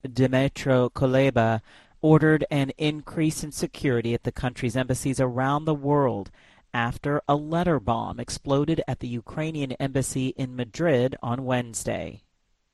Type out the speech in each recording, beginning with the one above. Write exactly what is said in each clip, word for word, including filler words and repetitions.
Dmytro Kuleba ordered an increase in security at the country's embassies around the world after a letter bomb exploded at the Ukrainian embassy in Madrid on Wednesday.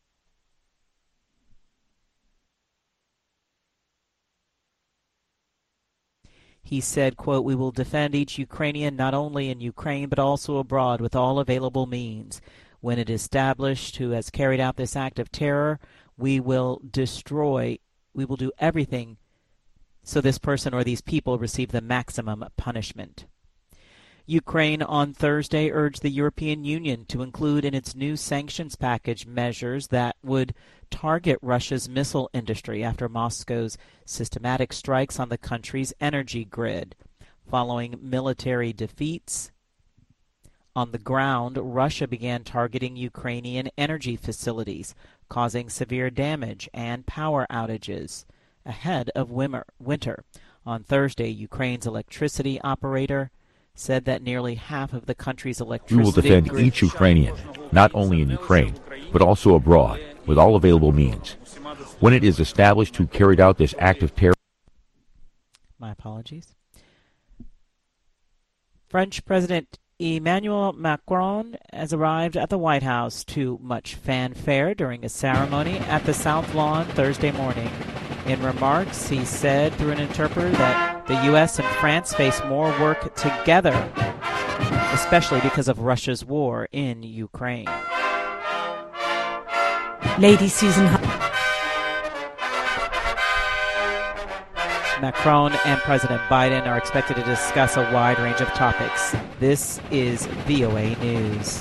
He said, quote, "We will defend each Ukrainian not only in Ukraine but also abroad with all available means. When it is established who has carried out this act of terror, we will destroy, we will do everything so this person or these people receive the maximum punishment." Ukraine on Thursday urged the European Union to include in its new sanctions package measures that would target Russia's missile industry after Moscow's systematic strikes on the country's energy grid. Following military defeats on the ground, Russia began targeting Ukrainian energy facilities, causing severe damage and power outages ahead of winter. On Thursday, Ukraine's electricity operator said that nearly half of the country's electricity... We will defend grid each Ukrainian, not only in Ukraine, but also abroad, with all available means. When it is established who carried out this act of terror... My apologies. French President Emmanuel Macron has arrived at the White House to much fanfare during a ceremony at the South Lawn Thursday morning. In remarks, he said through an interpreter that the U S and France face more work together, especially because of Russia's war in Ukraine. Lady Susan Macron and President Biden are expected to discuss a wide range of topics. This is V O A News.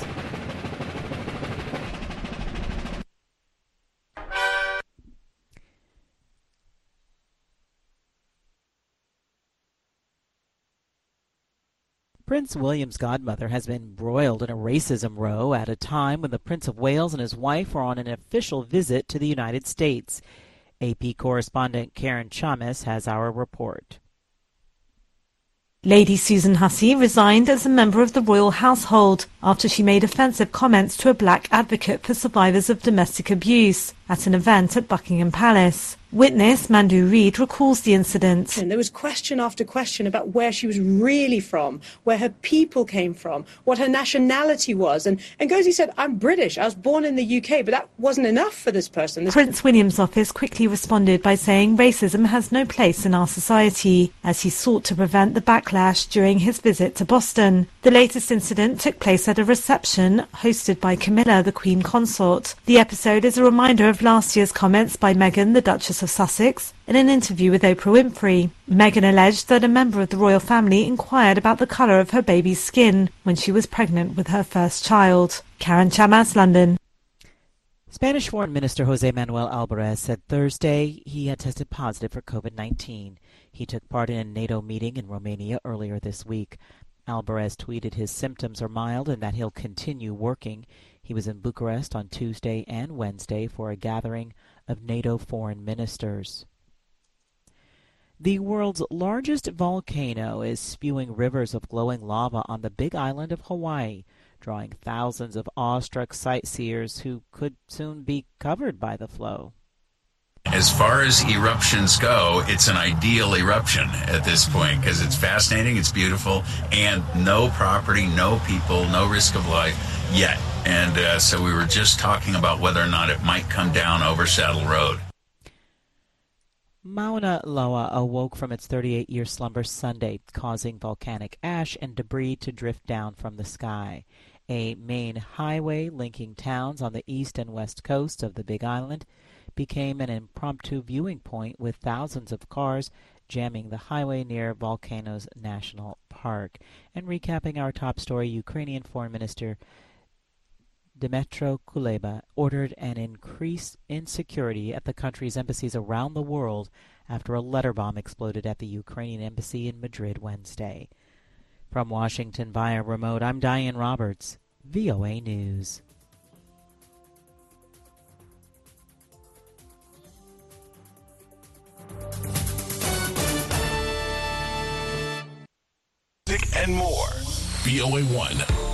Prince William's godmother has been embroiled in a racism row at a time when the Prince of Wales and his wife are on an official visit to the United States. A P correspondent Karen Chamis has our report. Lady Susan Hussey resigned as a member of the royal household after she made offensive comments to a black advocate for survivors of domestic abuse at an event at Buckingham Palace. Witness Mandu Reid recalls the incident. And there was question after question about where she was really from, where her people came from, what her nationality was. And Ngozi said, "I'm British. I was born in the U K," but that wasn't enough for this person. This Prince William's office quickly responded by saying racism has no place in our society, as he sought to prevent the backlash during his visit to Boston. The latest incident took place at a reception hosted by Camilla, the Queen Consort. The episode is a reminder of last year's comments by Meghan, the Duchess of Sussex, in an interview with Oprah Winfrey. Meghan alleged that a member of the royal family inquired about the colour of her baby's skin when she was pregnant with her first child. Karen Chamas, London. Spanish Foreign Minister José Manuel Álvarez said Thursday he had tested positive for COVID nineteen. He took part in a NATO meeting in Romania earlier this week. Álvarez tweeted his symptoms are mild and that he'll continue working. He was in Bucharest on Tuesday and Wednesday for a gathering of NATO foreign ministers. The world's largest volcano is spewing rivers of glowing lava on the Big Island of Hawaii, drawing thousands of awestruck sightseers who could soon be covered by the flow. As far as eruptions go, it's an ideal eruption at this point because it's fascinating, it's beautiful, and no property, no people, no risk of life yet. And uh, so we were just talking about whether or not it might come down over Saddle Road. Mauna Loa awoke from its thirty-eight-year slumber Sunday, causing volcanic ash and debris to drift down from the sky. A main highway linking towns on the east and west coast of the Big Island became an impromptu viewing point with thousands of cars jamming the highway near Volcanoes National Park. And recapping our top story, Ukrainian Foreign Minister Dmytro Kuleba ordered an increase in security at the country's embassies around the world after a letter bomb exploded at the Ukrainian embassy in Madrid Wednesday. From Washington via remote, I'm Diane Roberts, V O A News. And more. V O A one.